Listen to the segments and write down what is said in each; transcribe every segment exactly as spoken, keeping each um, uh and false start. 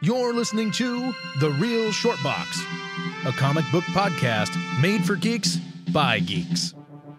You're listening to The Real Short Box, a comic book podcast made for geeks by geeks.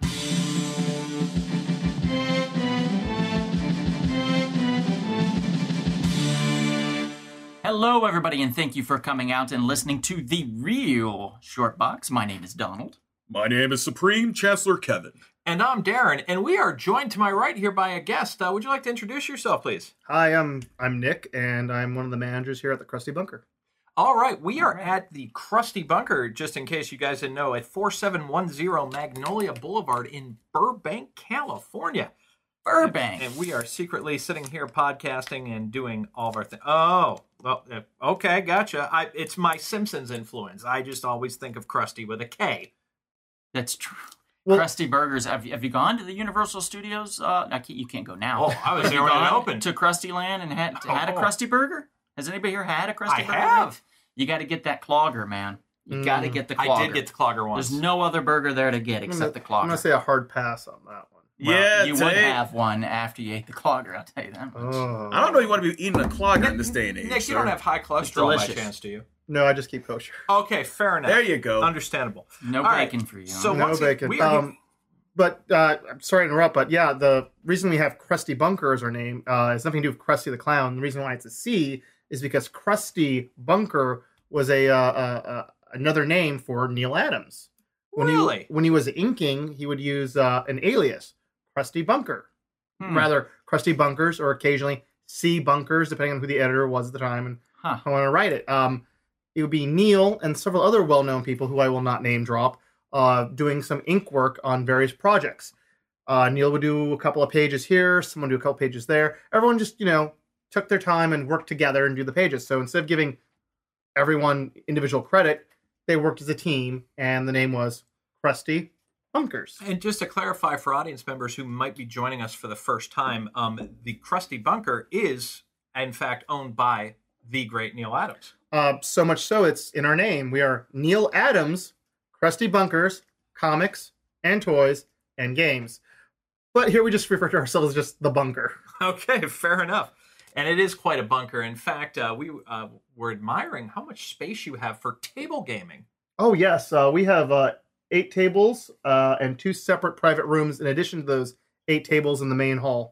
Hello, everybody, and thank you for coming out and listening to The Real Short Box. My name is Donald. My name is Supreme Chancellor Kevin. And I'm Darren, and we are joined to my right here by a guest. Uh, would you like to introduce yourself, please? Hi, I'm I'm Nick, and I'm one of the managers here at the Krusty Bunker. All right, we are at the Krusty Bunker, just in case you guys didn't know, at forty-seven ten Magnolia Boulevard in Burbank, California. Burbank. And we are secretly sitting here podcasting and doing all of our things. Oh, well, okay, gotcha. I, it's my Simpsons influence. I just always think of Krusty with a K. That's true. Well, Krusty Burgers. Have you, have you gone to the Universal Studios? Uh, I can't, you can't go now. Oh, I was Have there you when it gone opened. To Krusty Land and had, had a Oh. Krusty Burger? Has anybody here had a Krusty I Burger? have. You got to get that clogger, man. You Mm. got to get the clogger. I did get the clogger once. There's no other burger there to get except the I'm clogger. going to say a hard pass on that one. Well, yeah, you would today- have one after you ate the clogger, I'll tell you that much. Oh. I don't know you want to be eating a clogger in this day and age. Nick, you sir. don't have high cholesterol by delicious. chance, do you? No, I just keep kosher. Okay, fair enough. There you go. Understandable. No All right, bacon for you. so huh? No once it- bacon. we are- Um, but uh, I'm sorry to interrupt, but yeah, the reason we have Krusty Bunker as our name uh, has nothing to do with Krusty the Clown. The reason why it's a C is because Krusty Bunker was a uh, uh, uh, another name for Neil Adams. When Really? He, when he was inking, he would use uh, an alias, Krusty Bunker. Hmm. Rather, Krusty Bunkers, or occasionally C Bunkers, depending on who the editor was at the time and Huh. how I want to write it. Um, it would be Neil and several other well-known people who I will not name drop, uh, doing some ink work on various projects. Uh, Neil would do a couple of pages here, someone do a couple pages there. Everyone just, you know, took their time and worked together and do the pages. So instead of giving everyone individual credit, they worked as a team, and the name was Krusty Bunkers. And just to clarify for audience members who might be joining us for the first time, um, the Krusty Bunker is, in fact, owned by the great Neil Adams. Uh, so much so, it's in our name. We are Neil Adams, Krusty Bunkers, comics and toys and games. But here we just refer to ourselves as just the Bunker. Okay, fair enough. And it is quite a bunker. In fact, uh, we uh, were admiring how much space you have for table gaming. Oh, yes. Uh, we have uh, eight tables uh, and two separate private rooms in addition to those eight tables in the main hall.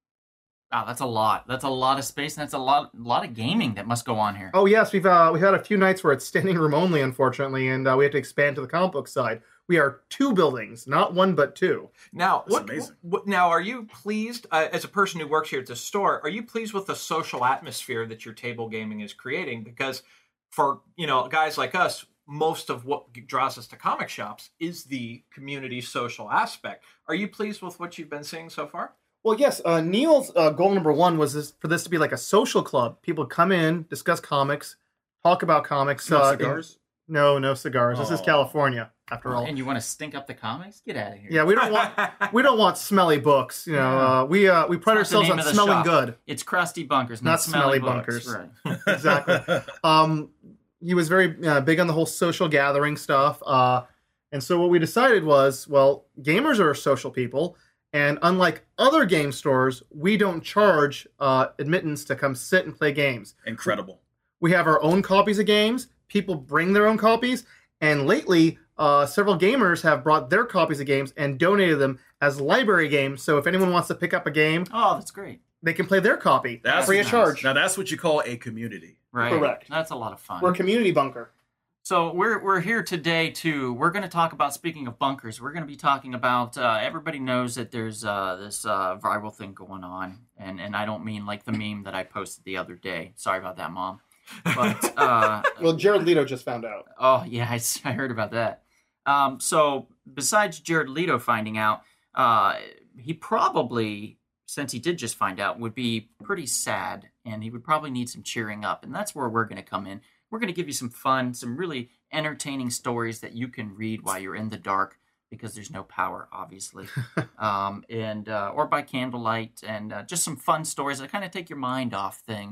Wow, that's a lot. That's a lot of space, and that's a lot, a lot of gaming that must go on here. Oh, yes. We've uh, we've had a few nights where it's standing room only, unfortunately, and uh, we have to expand to the comic book side. We are two buildings, not one, but two. Now, That's what, amazing. what? Now, are you pleased, uh, as a person who works here at the store, are you pleased with the social atmosphere that your table gaming is creating? Because for, you know, guys like us, most of what draws us to comic shops is the community social aspect. Are you pleased with what you've been seeing so far? Well, yes. Uh, Neil's uh, goal number one was this, for this to be like a social club. People come in, discuss comics, talk about comics. No uh, cigars? in- no, no cigars. This is Oh. California, after all. And you want to stink up the comics? Get out of here. Yeah, we don't want we don't want smelly books. You know, uh, we uh, we pride It's not the ourselves name on of the smelling shop. good. It's Krusty Bunkers, not, Not smelly, smelly books. bunkers. Right. Exactly. Um, he was very uh, big on the whole social gathering stuff. Uh, and so what we decided was, well, gamers are social people, and unlike other game stores, we don't charge uh, admittance to come sit and play games. Incredible. We have our own copies of games. People bring their own copies. And lately, uh, several gamers have brought their copies of games and donated them as library games. So if anyone wants to pick up a game, Oh, that's great. they can play their copy That's free of nice. charge. Now that's what you call a community. Right. Correct. That's a lot of fun. We're a community bunker. So we're we're here today too. We're going to talk about, speaking of bunkers, we're going to be talking about. Uh, everybody knows that there's uh, this uh, viral thing going on, and and I don't mean like the meme that I posted the other day. Sorry about that, Mom. But uh, Well, Jared Leto just found out. oh yeah, I, s- I heard about that. Um, so besides Jared Leto finding out, uh, he probably, since he did just find out, would be pretty sad, and he would probably need some cheering up, and that's where we're going to come in. We're going to give you some fun, some really entertaining stories that you can read while you're in the dark, because there's no power, obviously, um, and uh, or by candlelight, and uh, just some fun stories that kind of take your mind off things.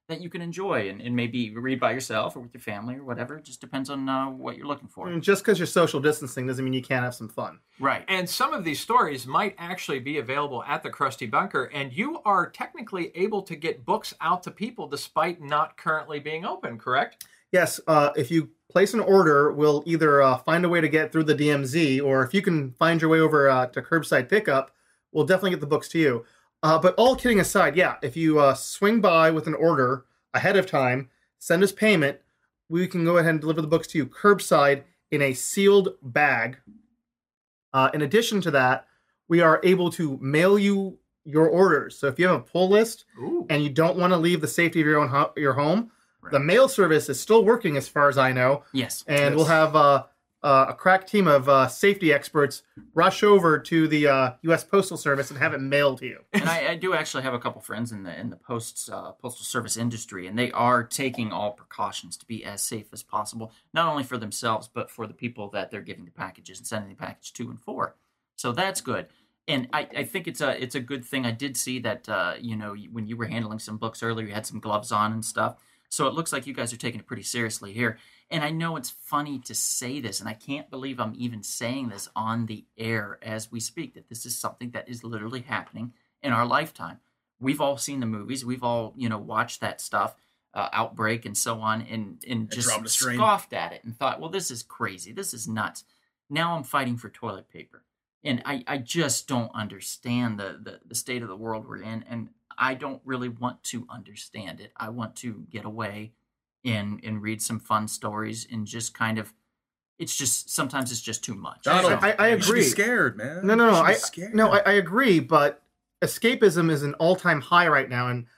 that you can enjoy and, and maybe read by yourself or with your family or whatever. It just depends on uh, what you're looking for. And just because you're social distancing doesn't mean you can't have some fun. Right. And some of these stories might actually be available at the Krusty Bunker, and you are technically able to get books out to people despite not currently being open, correct? Yes, uh, if you place an order, we'll either uh, find a way to get through the D M Z, or if you can find your way over uh, to curbside pickup, we'll definitely get the books to you. Uh, but all kidding aside, yeah, if you uh, swing by with an order ahead of time, send us payment, we can go ahead and deliver the books to you curbside in a sealed bag. Uh, in addition to that, we are able to mail you your orders. So if you have a pull list Ooh. and you don't want to leave the safety of your own ho- your home, Right. the mail service is still working as far as I know. Yes. And Yes. we'll have uh, uh, a crack team of uh, safety experts rush over to the uh, U S Postal Service and have it mailed to you. And I, I do actually have a couple friends in the in the posts uh, postal service industry, and they are taking all precautions to be as safe as possible, not only for themselves but for the people that they're giving the packages and sending the package to and for. So that's good, and I, I think it's a it's a good thing. I did see that uh, you know when you were handling some books earlier, you had some gloves on and stuff. So it looks like you guys are taking it pretty seriously here. And I know it's funny to say this, and I can't believe I'm even saying this on the air as we speak, that this is something that is literally happening in our lifetime. We've all seen the movies. We've all, you know, watched that stuff, uh, Outbreak and so on, and, and just dropped a string. scoffed at it and thought, well, this is crazy. This is nuts. Now I'm fighting for toilet paper. And I, I just don't understand the, the, the state of the world we're in, and I don't really want to understand it. I want to get away and and read some fun stories and just kind of, it's just, sometimes it's just too much. Donald, I- I you should be agree. scared, man. No, no, no. You should be I scared. no, I, I agree. But escapism is an all-time high right now, and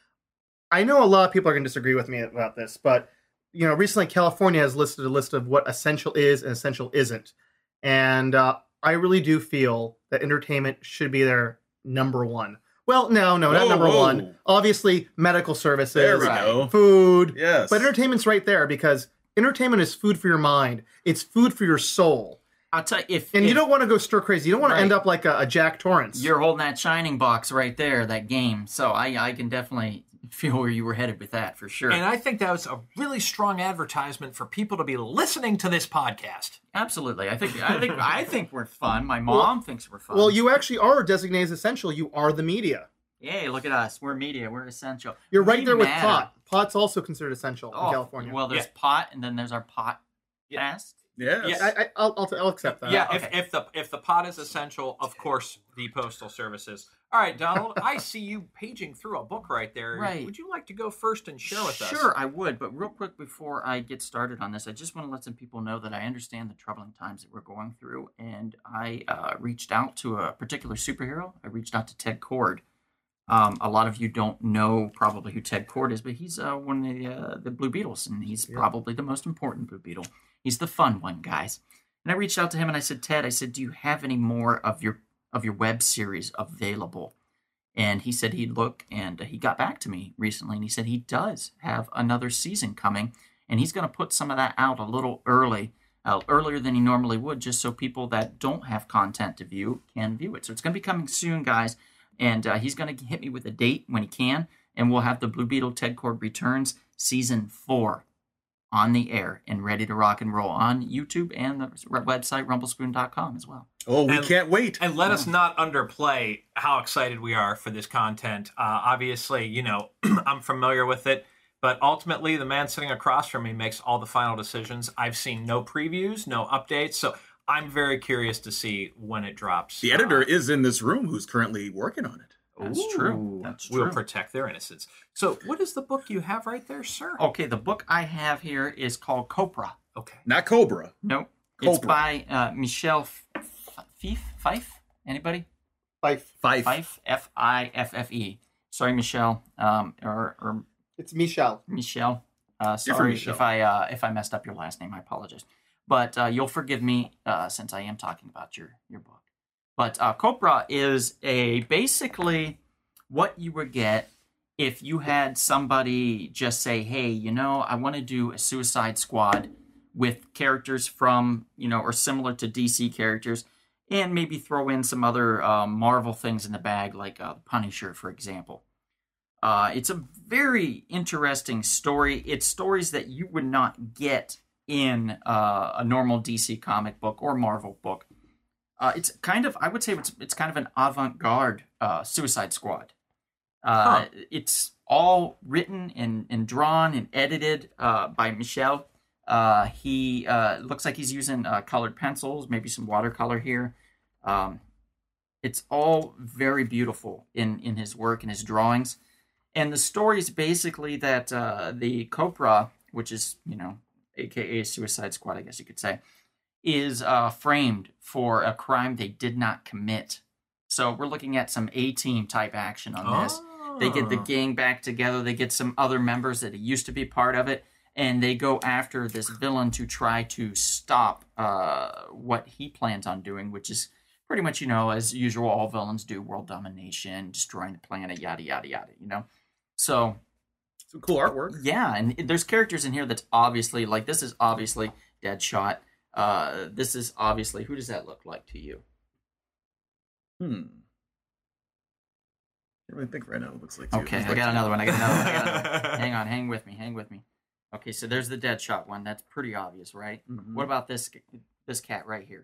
I know a lot of people are going to disagree with me about this. But you know, recently California has listed a list of what essential is and essential isn't, and uh, I really do feel that entertainment should be their number one. Well, no, no, not Whoa, number whoa. one. Obviously, medical services, There we Right. go. food, Yes. but entertainment's right there because entertainment is food for your mind. It's food for your soul. I'll tell you, if, And if you don't want to go stir crazy. You don't want Right. to end up like a, a Jack Torrance. you're holding that shining box right there, that game. So I, I can definitely feel where you were headed with that for sure. And I think that was a really strong advertisement for people to be listening to this podcast. Absolutely. I think I think I think we're fun. My mom thinks we're fun. Well, you actually are designated as essential. You are the media. Yay, look at us. We're media. We're essential. You're right We there with matter. pot. Pot's also considered essential Oh, in California. well, there's Yeah. pot, and then there's our pot Yeah. cast. Yes. Yeah. I, I, I'll, I'll, I'll accept that. Yeah, okay. if, if the if the pot is essential, of course the postal services. All right, Donald, I see you paging through a book right there. Right. Would you like to go first and share with us? Sure, I would. But real quick before I get started on this, I just want to let some people know that I understand the troubling times that we're going through. And I uh, reached out to a particular superhero. I reached out to Ted Kord. Um, a lot of you don't know probably who Ted Kord is, but he's uh, one of the, uh, the Blue Beetles, and he's Yeah. probably the most important Blue Beetle. He's the fun one, guys. And I reached out to him and I said, Ted, I said, do you have any more of your of your web series available? And he said he'd look, and he got back to me recently, and he said he does have another season coming, and he's going to put some of that out a little early, uh, earlier than he normally would, just so people that don't have content to view can view it. So it's going to be coming soon, guys, and uh, he's going to hit me with a date when he can, and we'll have the Blue Beetle Ted Kord Returns Season four on the air and ready to rock and roll on YouTube and the website rumblespoon dot com as well. Oh, we And- can't wait. And let us not underplay how excited we are for this content. Uh, obviously, you know, I'm familiar with it, but ultimately the man sitting across from me makes all the final decisions. I've seen no previews, no updates, so I'm very curious to see when it drops. The editor Uh, is in this room who's currently working on it. That's Ooh, true. That's We'll true. protect their innocence. So, what is the book you have right there, sir? Okay, the book I have here is called Copra. Okay. Not Cobra. Nope. It's Copra. by uh, Michelle Fife. Fife? Anybody? Fife. Fife. Fife. F I F F E. Sorry, Michelle. Um, or, or It's Michelle. Michelle. Uh, Different sorry Michelle. if I uh, if I messed up your last name. I apologize. But uh, you'll forgive me uh, since I am talking about your your book. But uh, Copra is a basically what you would get if you had somebody just say, "Hey, you know, I want to do a Suicide Squad with characters from, you know, or similar to D C characters, and maybe throw in some other uh, Marvel things in the bag, like uh, Punisher, for example." Uh, it's a very interesting story. It's stories that you would not get in uh, a normal D C comic book or Marvel book. Uh, it's kind of, I would say, it's it's kind of an avant-garde uh, Suicide Squad. Uh, Huh. It's all written and, and drawn and edited uh, by Michel. Uh, he uh, looks like he's using uh, colored pencils, maybe some watercolor here. Um, it's all very beautiful in, in his work and his drawings. And the story is basically that uh, the Cobra, which is, you know, A K A Suicide Squad, I guess you could say, is uh, framed for a crime they did not commit. So we're looking at some A-Team type action on this. They get the gang back together. They get some other members that used to be part of it. And they go after this villain to try to stop uh, what he plans on doing, which is pretty much, you know, as usual, all villains do, world domination, destroying the planet, yada, yada, yada, you know? So, Some cool artwork. yeah, and there's characters in here that's obviously, like, this is obviously Deadshot. Uh, this is obviously, who does that look like to you? Hmm. Can't really think right now. It looks like. too. Okay, It's I like- got another one. I got another one. I got another one. Hang on, hang with me, hang with me. Okay, so there's the Deadshot one. That's pretty obvious, right? Mhm. What about this this cat right here?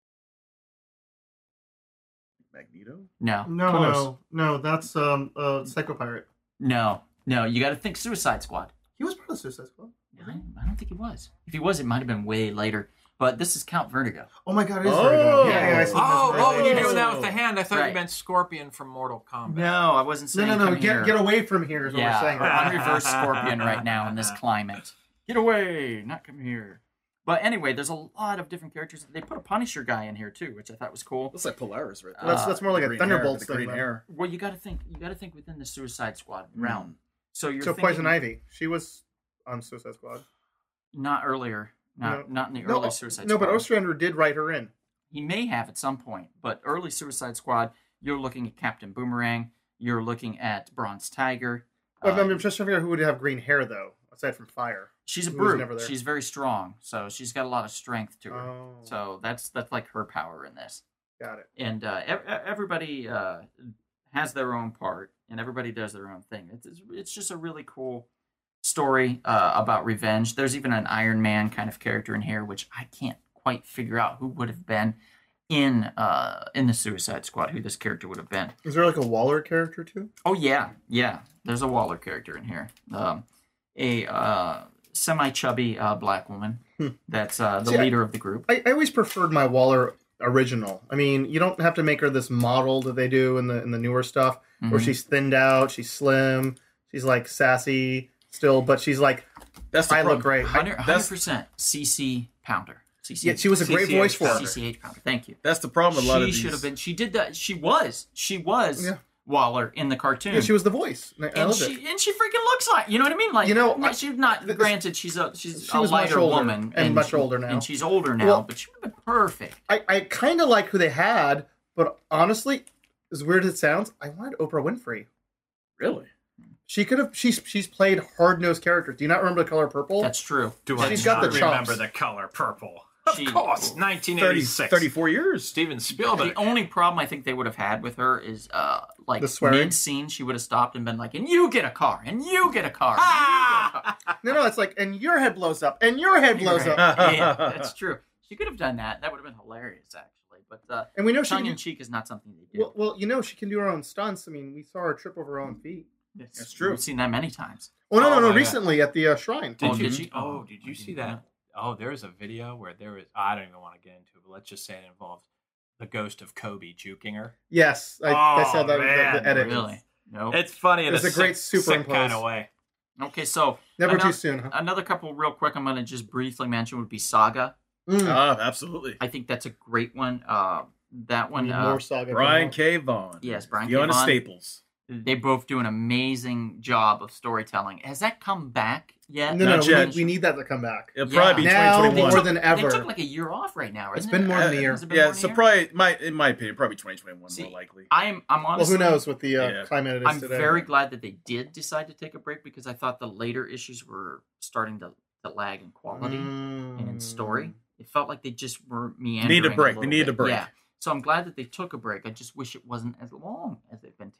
Magneto. No, No, close. no, no. That's um, uh, Psycho Pirate. no, no. You got to think Suicide Squad. He was part of Suicide Squad. I, I don't think he was. If he was, it might have been way later. But this is Count Vertigo. Oh my God, it is Oh. Vertigo. Yeah, yeah, I see Oh, this oh, when you're right. doing that with the hand, I thought Right. you meant Scorpion from Mortal Kombat. No, I wasn't No, saying. no, no. come Get here. get away from here is what Yeah, we're saying. we're on reverse Scorpion right now in this climate. Get away, not come here. But anyway, there's a lot of different characters. They put a Punisher guy in here too, which I thought was cool. Looks like Polaris right there. That's Uh, that's more like a Green Thunderbolts hair, the thing. green man. hair. Well, you got to think. You got to think within the Suicide Squad realm. So you're So thinking Poison Ivy, she was on Suicide Squad. not earlier, not No. not in the No, early Suicide no, Squad. but Ostrander did write her in. He may have at some point, but early Suicide Squad, you're looking at Captain Boomerang. You're looking at Bronze Tiger. But uh, I'm just trying to figure out who would have green hair though, aside from Fire. she's a who was brute. never there. She's very strong, so she's got a lot of strength to her. Oh, So that's that's like her power in this. got it. And uh, ev- everybody uh, has their own part, and everybody does their own thing. It's it's, it's just a really cool story uh, about revenge. There's even an Iron Man kind of character in here, which I can't quite figure out who would have been in uh, in the Suicide Squad. Who this character would have been? Is there like a Waller character too? Oh yeah, yeah. There's a Waller character in here. Um, a uh, semi-chubby uh, black woman. Hmm. That's uh, the See, I- leader of the group. I, I always preferred my Waller original. I mean, you don't have to make her this model that they do in the in the newer stuff, where Mhm. she's thinned out, she's slim, she's like sassy still, but she's like, That's the I problem. look great. I- one hundred that's- percent C C Pounder. C C. yeah, she was a great C C H voice for her. C C H Pounder. Thank you. That's the problem with a lot of She these. should have been. She did that. She was. She was Yeah. Waller in the cartoon. Yeah, she was the voice. I, I and loved she it. and she freaking looks like, you know what I mean? Like, You know, no, I- she's not. this- Granted, she's a she's she a was much lighter older woman and much she- older now. and she's older now. Well- but she would have been perfect. I, I kind of like who they had, but honestly, as weird as it sounds, I wanted Oprah Winfrey. Really? She could have. She's she's played hard nosed characters. Do you not remember the color purple? That's true. Do That's I She's got not the remember chops. the color purple? Of She- course, thirty, nineteen eighty-six. thirty-four years. Steven Spielberg. The only problem I think they would have had with her is uh like The swearing? mid scene she would have stopped and been like, and you get a car, and you get a car. and you get a car." No, no, it's like, and your head blows up, and your head blows Right. up, Yeah, that's true. She could have done that. That would have been hilarious, actually. But uh, and we know she tongue can. in cheek is not something they do. Well, well, you know she can do her own stunts. I mean, we saw her trip over her own feet. It's- That's true. We've seen that many times. Oh no, Oh no, no! my Recently at the uh, shrine. Did Oh, you? did you? Oh, Oh, did I you didn't see know. that? Oh, there was a video where there was. I don't even want to get into it, but let's just say it involves the ghost of Kobe juking her. Yes, I, I saw Oh, that in man, the, the edit. Really? No. It's funny in It's a, a great sick, sick superimpose. kind of way. Okay, so Never Ano- too soon, huh? another couple real quick I'm going to just briefly mention would be Saga. Mm. Ah, absolutely. I think that's a great one. Uh, that one, Need uh, more saga. Brian coming K. Vaughn. Yes, Brian K. Fiona Vaughan. Staples. they both do an amazing job of storytelling. Has that come back yet? out. No, no, Not we, yet. need- we need that to come back. It'll Yeah. probably be Now twenty twenty-one. more than They ever. took like a year off right now. It's isn't been it? more than a year. Has it been Yeah, more than a so year? probably, my, in my opinion, probably twenty twenty-one See, more likely. I'm, I'm Well, honestly, who knows with the uh, Yeah. climate it is I'm today. very glad that they did decide to take a break because I thought the later issues were starting to, to lag in quality and in story. It felt like they just were meandering. Need a break. They little need a bit. break. Yeah. So I'm glad that they took a break. I just wish it wasn't as long as they've been taking.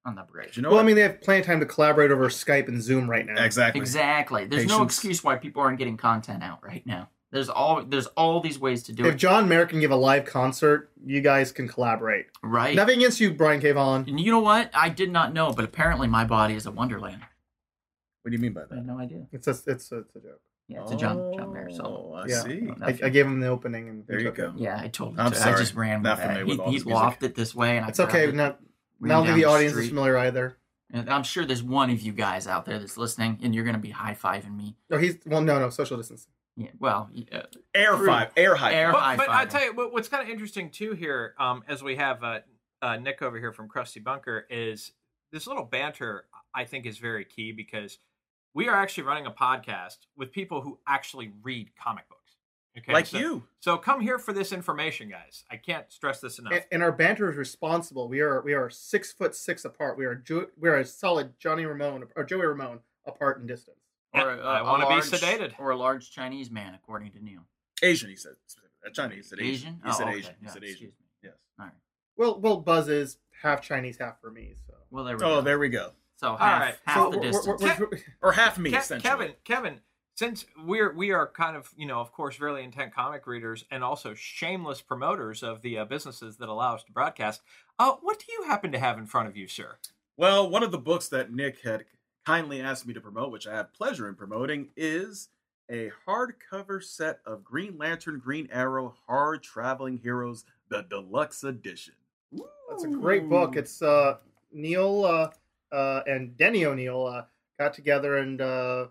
on the bridge. You know Well, I what? mean, they have plenty of time to collaborate over Skype and Zoom right now. exactly. Exactly. There's no Patience. excuse why people aren't getting content out right now. There's all there's all these ways to do If it. John Mayer can give a live concert, you guys can collaborate. Right. Nothing against you, Brian K. Vaughan. And you know what? I did not know, but apparently my body is a wonderland. What do you mean by I had that? no idea. It's a, it's a, it's a joke. Yeah, it's a John John Mayer solo. Oh, I Yeah. see. Oh, I, I gave him the opening, and There he you took go. it. Yeah, I told him I'm to. I sorry. just ran Not with that. familiar He, with all he this music. loft it this way, and I It's okay. grabbed it, Not, ran not that down the audience is street. familiar either. And I'm sure there's one of you guys out there that's listening, and you're going to be high fiving me. No, he's well. No, no, social distance. Yeah, well, uh, Air True. five, air high. Air five. high But, but I five. tell you what, what's kind of interesting too here, um, as we have uh, uh, Nick over here from Krusty Bunker, is this little banter. I think is very key because we are actually running a podcast with people who actually read comic books. Okay, Like so, you. So come here for this information, guys. I can't stress this enough. And, and our banter is responsible. We are we are six foot six apart. We are jo- we are a solid Johnny Ramone or Joey Ramone apart in distance. or Yeah, a, I a wanna be large- sedated. Or a large Chinese man, according to Neil. Asian, he said. Uh, Chinese, he said Asian. Asian? He said Oh, okay. Asian. He Yeah, said Asian. excuse me. Yes. All right. Well, well, Buzz is half Chinese, half Burmese. So. Well, there we Oh, go. there we go. So half, right. half So the we're- distance. we're- we're- Or half me, Ke- essentially. Kevin, Kevin, since we're we are kind of you know of course very intent comic readers and also shameless promoters of the uh, businesses that allow us to broadcast, uh, what do you happen to have in front of you, sir? Well, one of the books that Nick had kindly asked me to promote, which I have pleasure in promoting, is a hardcover set of Green Lantern, Green Arrow, Hard Traveling Heroes, the Deluxe Edition. That's a great book. It's uh, Neil uh, uh, and Denny O'Neil uh, got together and uh,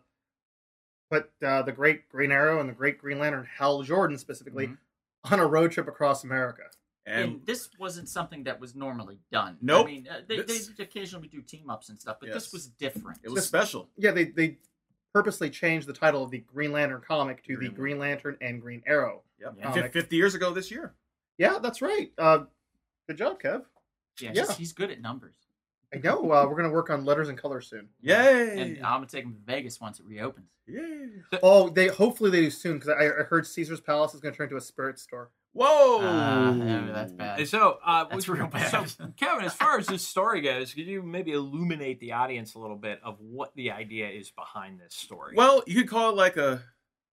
put uh, the great Green Arrow and the great Green Lantern, Hal Jordan specifically, Mhm. on a road trip across America. And And this wasn't something that was normally done. Nope. I mean, uh, they, This- they occasionally do team ups and stuff, but Yes. this was different. it was special. Yeah, they, they purposely changed the title of the Green Lantern comic to Green the Green Lantern and Green Arrow. Yep. Yeah. Fif- fifty years ago this year. Yeah, that's right. Uh, good job, Kev. Yeah, Yeah. He's, he's good at numbers. I know. Uh, we're going to work on letters and colors soon. Yay! And I'm gonna take him to Vegas once it reopens. Yay! Oh, they hopefully they do soon because I, I heard Caesar's Palace is going to turn into a spirit store. Whoa! Uh, that's bad. And so, uh, That's would- real bad. So, Kevin, as far as this story goes, could you maybe illuminate the audience a little bit of what the idea is behind this story? Well, you could call it like a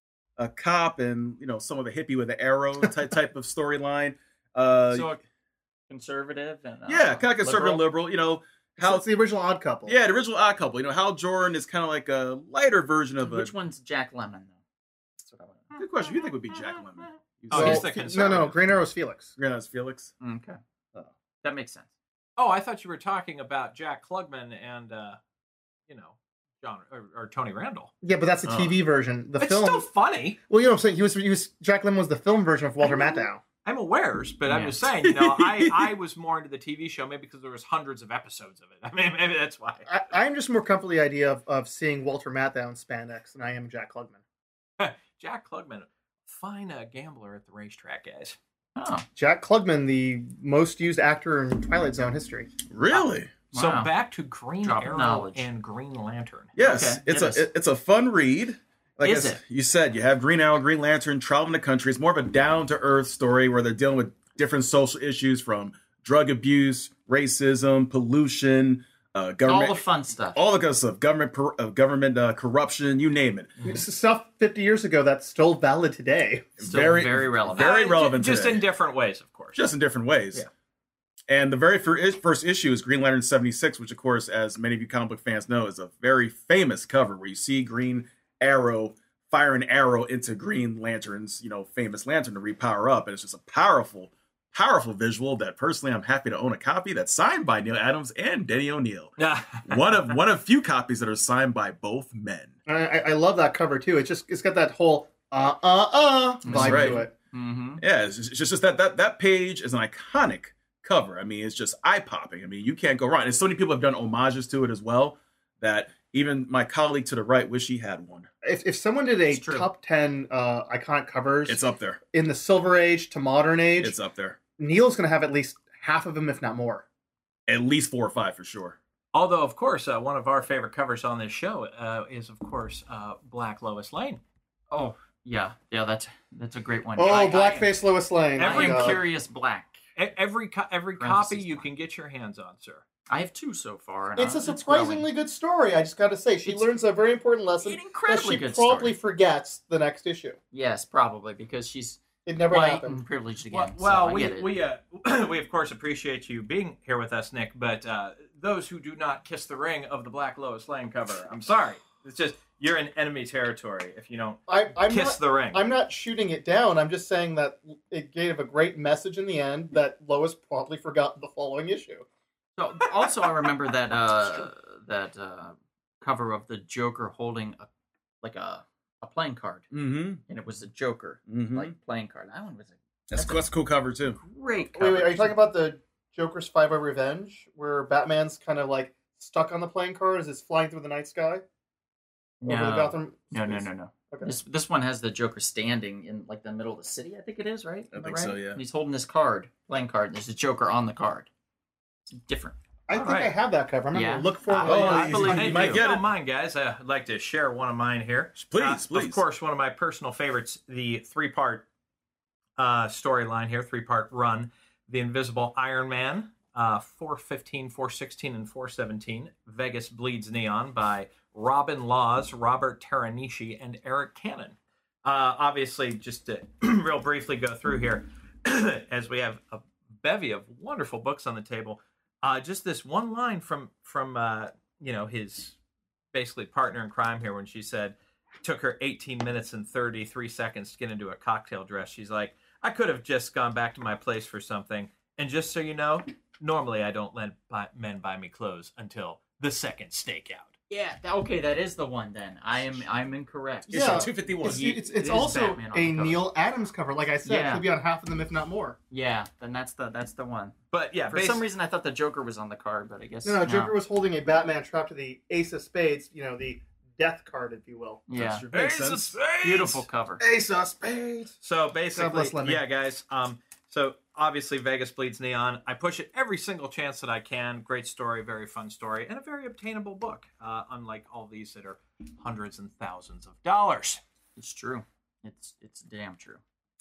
a cop and you know some of a hippie with an arrow type type of storyline. Uh, so a conservative and uh, yeah, kind of conservative, liberal? liberal. You know How how? it's the original Odd Couple. Yeah, the original Odd Couple. You know Hal Jordan is kind of like a lighter version of a. Which one's Jack Lemon though? That's what I want to Good question. Who do you think would be Jack Lemon? You Oh, said- he's the no, no, conservative. Green Arrow's Felix. Granada's Felix. know. Okay. Oh. That makes sense. Oh, I thought you were talking about Jack Klugman and, uh, you know, John or, or Tony Randall. Yeah, but that's the Oh. T V version. The it's film. still funny. Well, you know what I'm saying. He was, he was Jack Lemmon was the film version of Walter I know. Matthau. I'm aware, but I'm Yeah. just saying, you know, I, I was more into the T V show maybe because there was hundreds of episodes of it. I mean, maybe that's why. I, I'm just more comfortable with the idea of, of seeing Walter Matthau in spandex than I am Jack Klugman. Jack Klugman, fine uh, gambler at the racetrack, guys. Oh, Jack Klugman, the most used actor in Twilight Zone history. Really? So Wow. back to Green Drop of Arrow knowledge. and Green Lantern. Yes. Okay, It's it a is. it- it's a fun read. Like Is I s- it? you said, you have Green Arrow, Green Lantern traveling the country. It's more of a down to earth story where they're dealing with different social issues from drug abuse, racism, pollution, uh, government, all the fun stuff. all the good stuff, government, per- uh, government uh, corruption, you name it. This is stuff fifty years ago that's still valid today. Still very- very, relevant. very Uh, ju- relevant Just today. in different ways, of course. Just in different ways. Yeah. And the very fir- first issue is Green Lantern seventy-six, which, of course, as many of you comic book fans know, is a very famous cover where you see Green Arrow fire an arrow into Green Lantern's, you know, famous lantern to repower up. And it's just a powerful, powerful visual that personally I'm happy to own a copy that's signed by Neil Adams and Denny O'Neil. Yeah. One of one of few copies that are signed by both men. I, I I love that cover too. It's just it's got that whole uh uh uh vibe right. to it. Mm-hmm. Yeah, it's just, it's just that, that that page is an iconic cover. I mean, it's just eye-popping. I mean, you can't go wrong. And so many people have done homages to it as well that even my colleague to the right wish he had one. If if someone did a It's true. top ten uh, iconic covers It's up there. in the Silver Age to modern age, It's up there. Neil's going to have at least half of them, if not more. At least four or five for sure. Although, of course, uh, one of our favorite covers on this show uh, is, of course, uh, Black Lois Lane. Oh, yeah, yeah. That's that's a great one. Oh, I- I- Blackface Lois Lane. I, Every am Oh, God. Curious Black. E- Every co- every copy Parentheses you black. can get your hands on, sir. I have two so far. And It's I- a surprisingly growing. good story. I just got to say, she It's learns a very important lesson An that incredibly she good probably story. forgets the next issue. Yes, probably because she's It never white happened. and privileged again. Well, so well I we get it. we uh, we of course appreciate you being here with us, Nick. But uh, those who do not kiss the ring of the Black Lois Lane cover, I'm sorry. It's just you're in enemy territory if you don't I, I'm kiss not, the ring. I'm not shooting it down. I'm just saying that it gave a great message in the end that Lois promptly forgot the following issue. So, also, I remember that uh, that uh, cover of the Joker holding a like a a playing card, Mm-hmm. and it was the Joker Mm-hmm. like playing card. That one was a that's, that's a cool cover too. great cover. Wait, wait, are you talking about the Joker's Five-O Revenge, where Batman's kind of like stuck on the playing card as it's flying through the night sky over the No, Gotham? no, no, space? no, no. Okay. This this one has the Joker standing in like the middle of the city. I think it is, right? I Am think right? so, yeah. And he's holding this card, playing card. And there's a Joker on the card. It's different. I All think I right. have that cover. I'm Yeah. gonna look for it. I- Oh, I you- believe you you might do. get If you it. don't mind, guys, uh, I'd like to share one of mine here. Please, Uh, please. Of course, one of my personal favorites, the three-part uh, storyline here, three-part run, The Invisible Iron Man, uh, four fifteen, four sixteen, and four seventeen, Vegas Bleeds Neon by Robin Laws, Robert Teranishi, and Eric Cannon. Uh, obviously, just to real briefly go through here, as we have a bevy of wonderful books on the table, uh, just this one line from from uh, you know his basically partner in crime here when she said took her eighteen minutes and thirty-three seconds to get into a cocktail dress. She's like, I could have just gone back to my place for something. And just so you know, normally I don't let buy, men buy me clothes until the second stakeout. Yeah. That, okay, that is the one. Then I am I'm incorrect. Issue Yeah. two fifty-one. It's, He- it's, it it's is also Batman on a the cover. Neil Adams cover. Like I said, Yeah. he'll be on half of them, if not more. Yeah. Then that's the that's the one. But yeah, For basi- some reason, I thought the Joker was on the card, but I guess No, no, Joker was holding a Batman trapped to the Ace of Spades, you know, the death card, if you will. Yeah. Sure makes Ace of sense. Spades! Beautiful cover. Ace of Spades. So God basically, bless Lemmy. yeah, guys. Um, so obviously, Vegas Bleeds Neon. I push it every single chance that I can. Great story, very fun story, and a very obtainable book. Uh, unlike all these that are hundreds and thousands of dollars. It's true. It's it's damn true.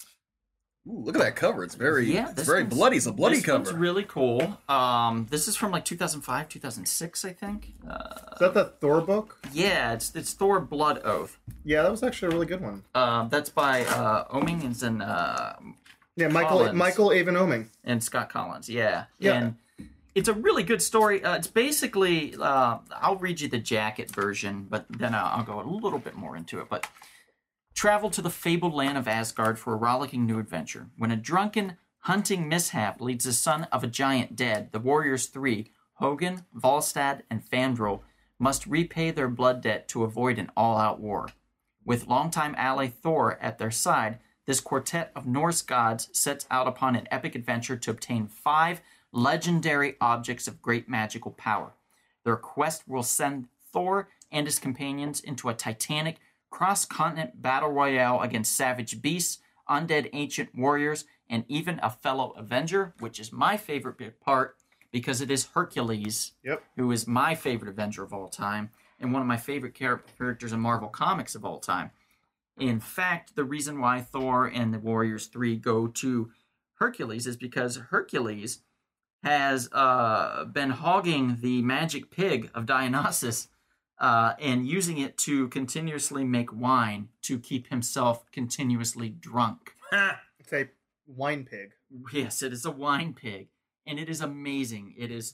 Ooh, look at that cover. It's very, Yeah, it's this very one's- bloody. It's a bloody this cover. one's really cool. Um, this is from like two thousand five, two thousand six, I think. Uh, Is that the Thor book? yeah, it's it's Thor Blood Oath. Yeah, that was actually a really good one. Um, that's by uh, Oming and uh, Yeah, Michael Collins. Michael Avon Oming. and Scott Collins. Yeah, Yeah. and it's a really good story. Uh, it's basically uh, I'll read you the jacket version, but then I'll, I'll go a little bit more into it. But travel to the fabled land of Asgard for a rollicking new adventure. When a drunken hunting mishap leads the son of a giant dead, the warriors three, Hogun, Volstad, and Fandral, must repay their blood debt to avoid an all-out war. With longtime ally Thor at their side, this quartet of Norse gods sets out upon an epic adventure to obtain five legendary objects of great magical power. Their quest will send Thor and his companions into a titanic cross-continent battle royale against savage beasts, undead ancient warriors, and even a fellow Avenger, which is my favorite bit part because it is Hercules, Yep. who is my favorite Avenger of all time and one of my favorite char- characters in Marvel Comics of all time. In fact, the reason why Thor and the Warriors three go to Hercules is because Hercules has uh, been hogging the magic pig of Dionysus uh, and using it to continuously make wine to keep himself continuously drunk. It's a wine pig. Yes, it is a wine pig, and it is amazing. It is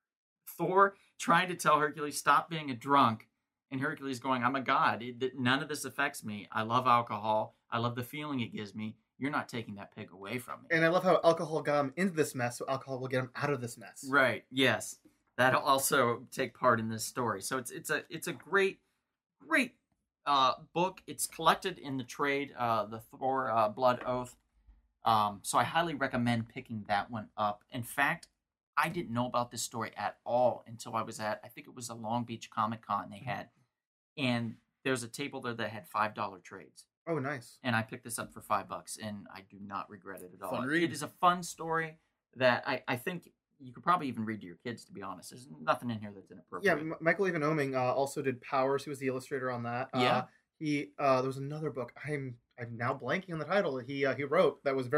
Thor trying to tell Hercules, stop being a drunk, and Hercules going, I'm a god. It, none of this affects me. I love alcohol. I love the feeling it gives me. You're not taking that pig away from me. And I love how alcohol got him into this mess, so alcohol will get him out of this mess. Right. Yes. That'll also take part in this story. So it's it's a it's a great great uh, book. It's collected in the trade, uh, the Thor uh, Blood Oath. Um, so I highly recommend picking that one up. In fact, I didn't know about this story at all until I was at, I think it was a Long Beach Comic Con they had, and there's a table there that had five dollar trades. Oh, nice. And I picked this up for five bucks, and I do not regret it at all. Fun read. It is a fun story that I, I think you could probably even read to your kids, to be honest. There's nothing in here that's Yeah, inappropriate. M- Michael Avon Oming uh, also did Powers. He was the illustrator on that. Uh, Yeah. He uh, there was another book. I'm I'm now blanking on the title. He uh, he wrote that was very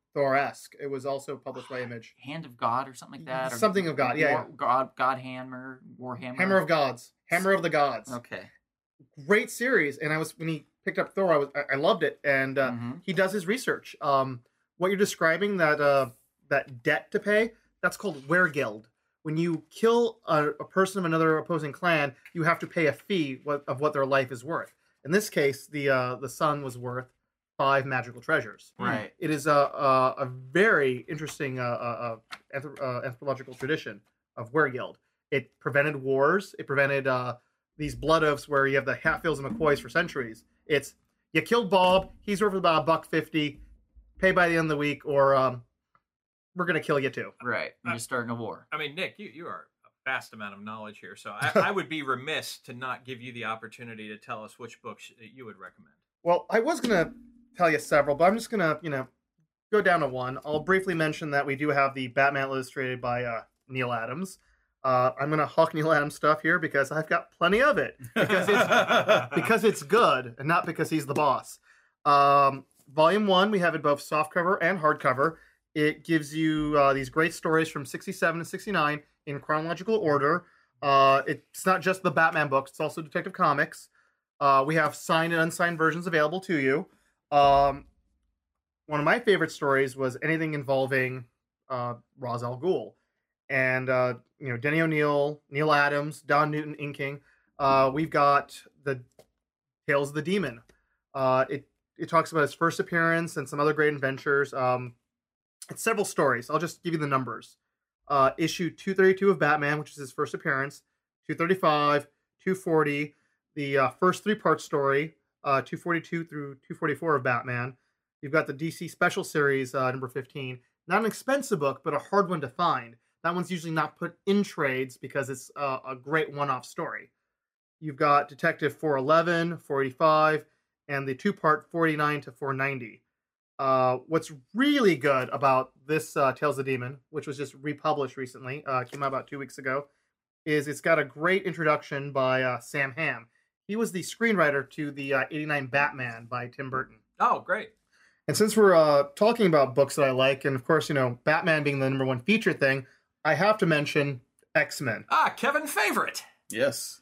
Thor-esque. It was also published by Image. Hand of God or something like that. Or Something of God, yeah, War, God, God Hammer, Warhammer. Hammer of Gods. Hammer of the Gods. Okay. Great series. And I was when he picked up Thor, I was I, I loved it. And uh, Mm-hmm. he does his research. Um, what you're describing, that uh, that debt to pay, that's called Weregild. When you kill a, a person of another opposing clan, you have to pay a fee what, of what their life is worth. In this case, the uh, the son was worth five magical treasures. Right. It is a a, a very interesting uh, uh, uh, anthrop- uh, anthropological tradition of Weregild. It prevented wars. It prevented uh, these blood oaths where you have the Hatfields and McCoys for centuries. It's you killed Bob. He's worth about a buck fifty. Pay by the end of the week, or um, we're gonna kill you too. Right. You're just starting a war. I mean, Nick, you, you are a vast amount of knowledge here, so I, I would be remiss to not give you the opportunity to tell us which books that you would recommend. Well, I was gonna tell you several, but I'm just gonna you know go down to one. I'll briefly mention that we do have the Batman illustrated by uh, Neil Adams. Uh, I'm gonna hawk Neil Adams stuff here because I've got plenty of it because it's because it's good and not because he's the boss. Um, volume one, we have it both softcover and hardcover. It gives you uh, these great stories from sixty-seven to sixty-nine in chronological order. Uh, it's not just the Batman books; it's also Detective Comics. Uh, we have signed and unsigned versions available to you. Um, one of my favorite stories was anything involving uh, Ra's al Ghul. And, uh, you know, Denny O'Neil, Neil Adams, Don Newton inking. Uh, we've got the Tales of the Demon. Uh, it, it talks about his first appearance and some other great adventures. Um, it's several stories. I'll just give you the numbers. Uh, issue two thirty-two of Batman, which is his first appearance. two thirty-five, two forty, the uh, first three-part story, uh, two forty-two through two forty-four of Batman. You've got the D C Special Series, uh, number fifteen. Not an expensive book, but a hard one to find. That one's usually not put in trades because it's uh, a great one-off story. You've got Detective four eleven, four eighty-five, and the two-part four eighty-nine to four ninety. Uh, what's really good about this uh, Tales of the Demon, which was just republished recently, uh, came out about two weeks ago, is it's got a great introduction by uh, Sam Hamm. He was the screenwriter to the uh, eighty-nine Batman by Tim Burton. Oh, great. And since we're uh, talking about books that I like, and of course, you know, Batman being the number one feature thing, I have to mention X-Men. Ah, Kevin favorite. Yes.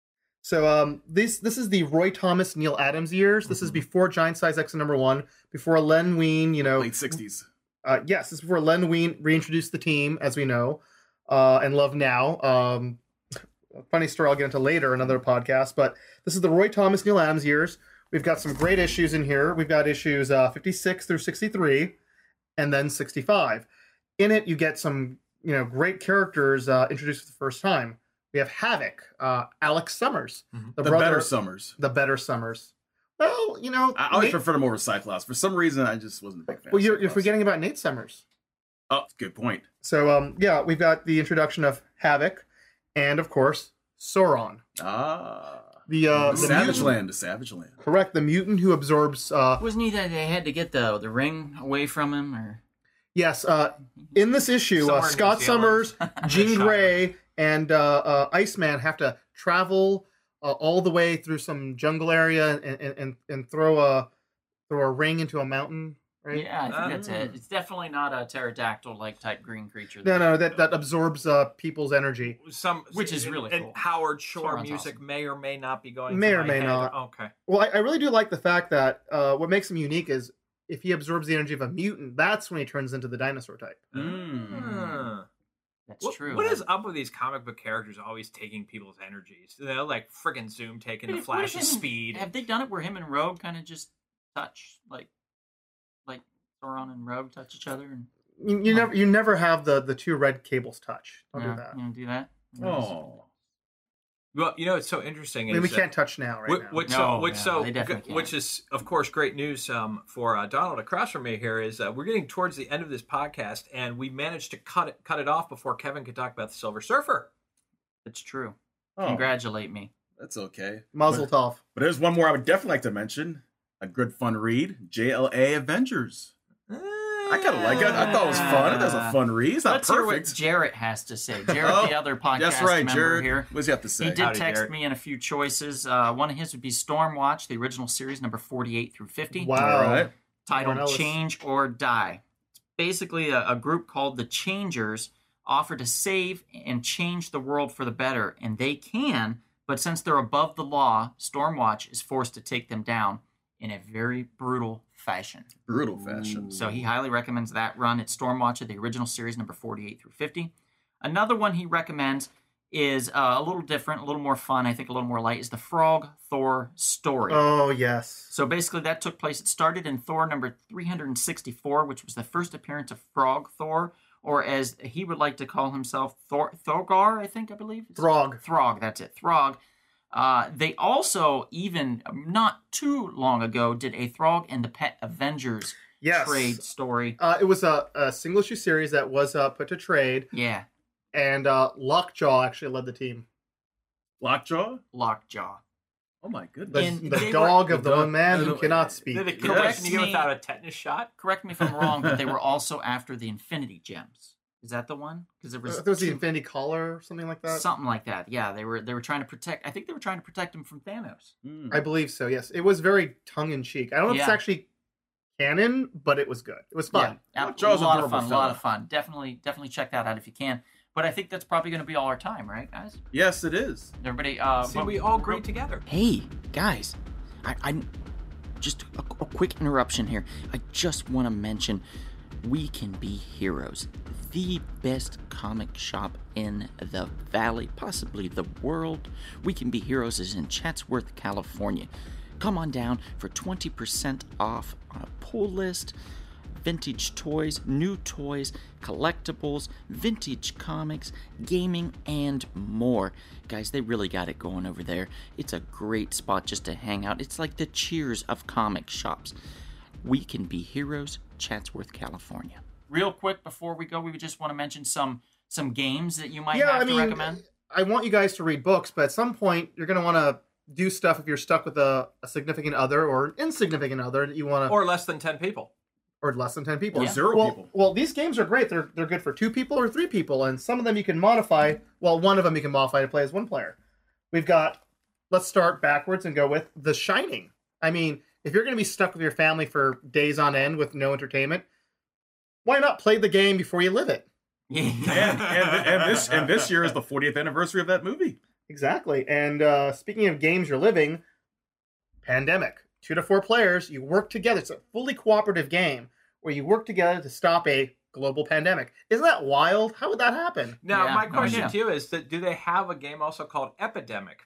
So um, this this is the Roy Thomas, Neil Adams years. This mm-hmm. is before Giant Size X-Men number one, before Len Wein, you know. Late sixties. Uh, yes, this is before Len Wein reintroduced the team, as we know, uh, and love now. Um, funny story I'll get into later, another podcast. But this is the Roy Thomas, Neil Adams years. We've got some great issues in here. We've got issues uh, fifty-six through sixty-three, and then sixty-five. In it, you get some, you know, great characters uh, introduced for the first time. We have Havoc, uh, Alex Summers, mm-hmm. the, the brother, better Summers, the better Summers. Well, you know, I always Nate, prefer him over Cyclops. For some reason, I just wasn't a big fan. Well, you're, of you're forgetting about Nate Summers. Oh, good point. So, um, yeah, we've got the introduction of Havoc, and of course, Sauron. Ah, the uh, the, the Savage mutant. Land, the Savage Land. Correct, the mutant who absorbs. Uh, Wasn't he that they had to get the the ring away from him, or? Yes, uh, in this issue, uh, Scott Summers, Jean Grey, and uh, uh, Iceman have to travel uh, all the way through some jungle area and and, and throw a throw a ring into a mountain. Right? Yeah, I think um, that's it. It's definitely not a pterodactyl-like type green creature. No, no, that that absorbs uh, people's energy. Some, which is really and cool. Howard Shore Sauron's music awesome. may or may not be going. May to or my may head. not. Okay. Well, I, I really do like the fact that uh, what makes him unique is if he absorbs the energy of a mutant, that's when he turns into the dinosaur type. Mm. That's what, true. What is up with these comic book characters always taking people's energies? You know, like friggin' Zoom taking the Flash's speed. Have they done it where him and Rogue kind of just touch, like, like Sauron and Rogue touch each other? And you, you never, you never have the the two red cables touch. Don't no, do that. You don't do that. Oh. Well, you know, it's so interesting. I mean, we is, can't touch now, right what, now. What's No, so, what's yeah, so, they definitely can't. which is, of course, great news um, for uh, Donald across from me here is uh, we're getting towards the end of this podcast, and we managed to cut it cut it off before Kevin could talk about the Silver Surfer. That's true. Oh, Congratulate me. that's okay. Mazel tov. But there's one more I would definitely like to mention. A good fun read. J L A Avengers. I kind of like it. I thought it was fun. It was a fun read. It's not Let's hear what perfect. Jarrett has to say. Jarrett, Oh, the other podcast That's right, member Jared. here. What does he have to say? He did Howdy, text Jarrett. me in a few choices. Uh, one of his would be Stormwatch, the original series, number forty-eight through fifty. Wow. All right. Titled Warren Ellis. Change or Die. It's basically a, a group called the Changers offer to save and change the world for the better, and they can, but since they're above the law, Stormwatch is forced to take them down in a very brutal fashion. Brutal fashion. So he highly recommends that run. It's Stormwatch of the original series, number forty-eight through fifty. Another one he recommends is uh, a little different, a little more fun, I think a little more light, is the Frog Thor story. Oh, yes. So basically that took place, it started in Thor number three hundred sixty-four, which was the first appearance of Frog Thor, or as he would like to call himself, Thor, Thorgar, I think, I believe. Throg. Throg, that's it, Throg. Uh, they also, even not too long ago, did a Throg and the Pet Avengers Yes. trade story. Uh, it was a, a single issue series that was uh, put to trade, Yeah, and uh, Lockjaw actually led the team. Lockjaw? Lockjaw. Oh my The, goodness. And the they dog were- of the the one dog- man uh, who uh, cannot speak. Did it Correct correct you me. without a tetanus shot? Correct me if I'm wrong, but they were also after the Infinity Gems. Is that the one? Because there was, Uh, there was the two- Infinity Collar or something like that. something like that. Yeah, they were they were trying to protect. I think they were trying to protect him from Thanos. Mm. I believe so, yes. It was very tongue-in-cheek. I don't know if it's Yeah. actually canon, but it was good. It was fun. Yeah, Lockjaw's a lot of adorable fun. A lot fella. of fun. Definitely, definitely check that out if you can. But I think that's probably going to be all our time, right, guys? Yes, it is. Everybody, uh, See, but- we all agree together. Hey, guys, I, I just a, a quick interruption here. I just want to mention We Can Be Heroes, the best comic shop in the valley, possibly the world. We Can Be Heroes is in Chatsworth, California. Come on down for twenty percent off on a pull list. Vintage toys, new toys, collectibles, vintage comics, gaming, and more. Guys, they really got it going over there. It's a great spot just to hang out. It's like the Cheers of comic shops. We Can Be Heroes, Chatsworth, California. Real quick before we go, we would just want to mention some some games that you might yeah, have I to mean, recommend. I want you guys to read books, but at some point, you're going to want to do stuff if you're stuck with a, a significant other or an insignificant other that you want to, or, Or less than ten people. less than ten people. Or Yeah. zero well, people. Well, these games are great. They're they're good for two people or three people, and some of them you can modify. Well, one of them you can modify to play as one player. We've got. Let's start backwards and go with The Shining. I mean, if you're going to be stuck with your family for days on end with no entertainment, why not play the game before you live it? and, and, and this and this year is the fortieth anniversary of that movie. Exactly. And uh, speaking of games you're living, Pandemic. Two to four players, you work together. It's a fully cooperative game where you work together to stop a global pandemic. Isn't that wild? How would that happen? Now, Yeah, my no, question yeah. to you is that do they have a game also called Epidemic?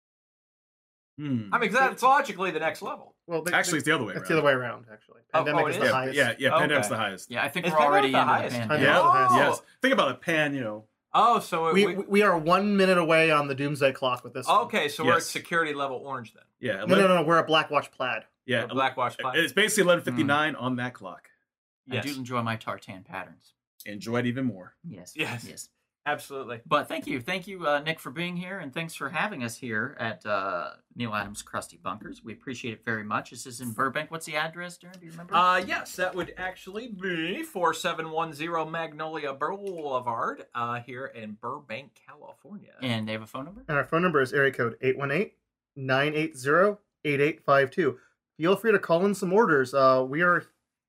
Hmm. I mean, 'cause that's logically the next level. Well, they, Actually, it's the other way it's around. the other way around. Actually, Oh, pandemic oh, is it the is? Yeah, highest. yeah, yeah. Okay. Pandemic's the highest. Yeah, I think Is we're Pandemic already the into highest? the Yeah. pandemic. Oh. Yes. Think about it, pan. You know. Oh, so it, We, we, we are one minute away on the doomsday clock with this. one. okay, so we're at Yes. security level orange then. Yeah. No, no, no, no. We're at Blackwatch Plaid. Yeah. Or Black Watch Plaid. It's basically eleven fifty-nine on that clock. I Yes. do enjoy my tartan patterns. Enjoy it even more. Yes. Yes. Yes. Absolutely. But thank you. Thank you, uh, Nick, for being here, and thanks for having us here at uh, Neil Adams Krusty Bunkers. We appreciate it very much. This is in Burbank. What's the address, Darren? Do you remember? Uh, yes, that would actually be four seven one zero Magnolia Boulevard uh, here in Burbank, California. and they have a phone number? And our phone number is area code eight one eight, nine eight zero, eight eight five two. Feel free to call in some orders. Uh, we are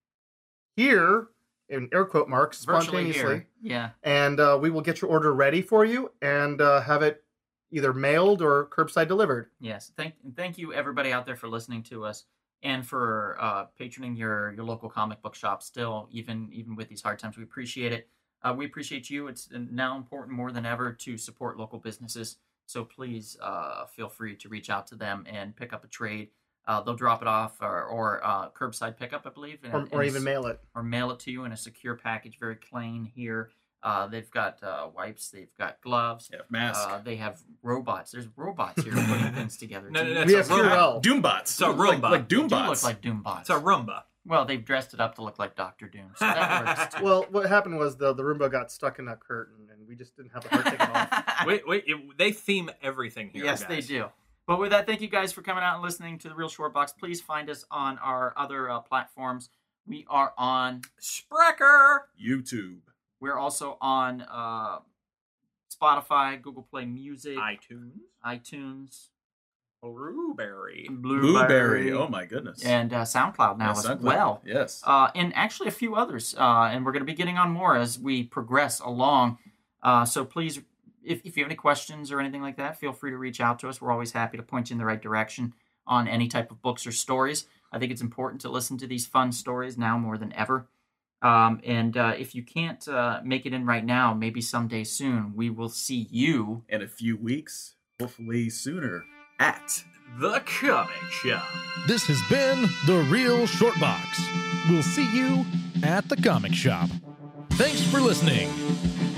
here, in air quote marks, Virtually spontaneously. here. Yeah. And uh, we will get your order ready for you and uh, have it either mailed or curbside delivered. Yes. Thank thank you, everybody out there, for listening to us and for uh, patroning your, your local comic book shop still, even, even with these hard times. We appreciate it. Uh, we appreciate you. It's now important more than ever to support local businesses. So please uh, feel free to reach out to them and pick up a trade. Uh, they'll drop it off or, or uh, curbside pickup, I believe. and- Or, and or it's- even mail it. or mail it to you in a secure package, very clean here. Uh, they've got uh, wipes, they've got gloves, Yeah. Mask. uh, they have robots. There's robots here putting things together. No, too. no, no, We it's have a Roomba. Purell. Doombots. So like, Roomba. like They do Doombots. look like Doombots. It's a Roomba. Well, they've dressed it up to look like Doctor Doom. So that works too. Well, what happened was the, the Roomba got stuck in that curtain and we just didn't have the heart taken off. Wait, wait, it- they theme everything here. Yes, guys. they do. But with that, thank you guys for coming out and listening to the Real Short Box. Please find us on our other uh, platforms. We are on Sprecher. YouTube. We're also on uh, Spotify, Google Play Music, iTunes. iTunes, Blueberry. Blueberry. Oh my goodness. And uh, SoundCloud now Yeah, as SoundCloud. well. Yes. Uh, and actually a few others. Uh, and we're going to be getting on more as we progress along. Uh, so please, if, if you have any questions or anything like that, feel free to reach out to us. We're always happy to point you in the right direction on any type of books or stories. I think it's important to listen to these fun stories now more than ever. Um, and uh, if you can't uh, make it in right now, maybe someday soon, we will see you In a few weeks, hopefully sooner, at The Comic Shop. This has been The Real Short Box. We'll see you at the comic shop. Thanks for listening.